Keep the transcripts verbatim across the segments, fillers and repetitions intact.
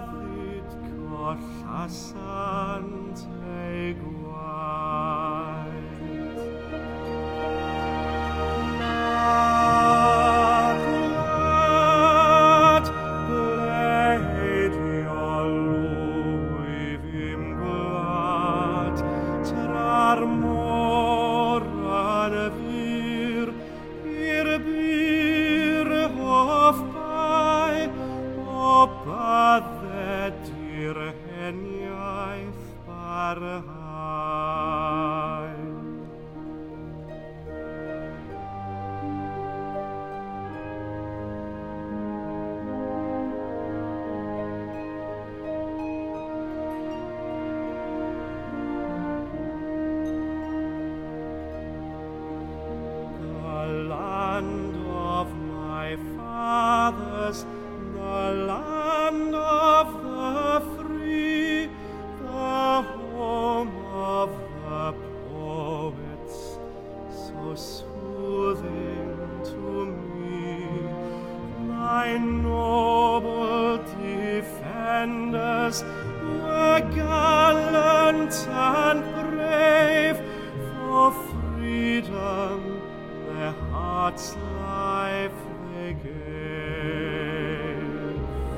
Addit collasante guait. Naguat bledio lui vim glad, trar moran vir, vir bir hof bai, o baddet dir heniaeth barhai. The land of my fathers, the land of the free, the home of the poets, so soothing to me. My noble defenders were gallant and brave, for freedom their hearts' life they gave.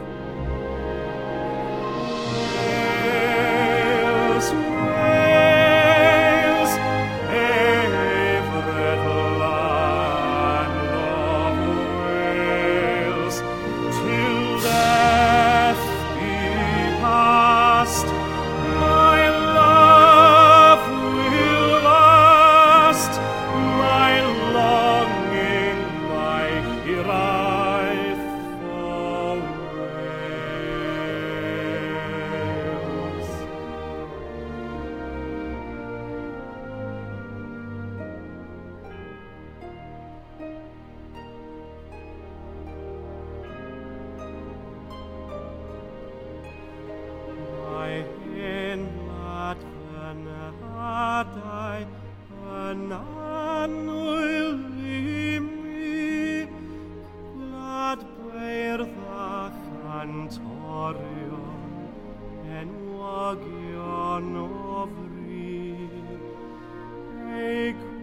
Wales, Wales, favourite land of Wales, till death be past, my love will last, my longing, my hiraeth for Wales. My hen lad fy hadau yn annwyl i mi, glad beirddach cantorion, enwogion o fri, ei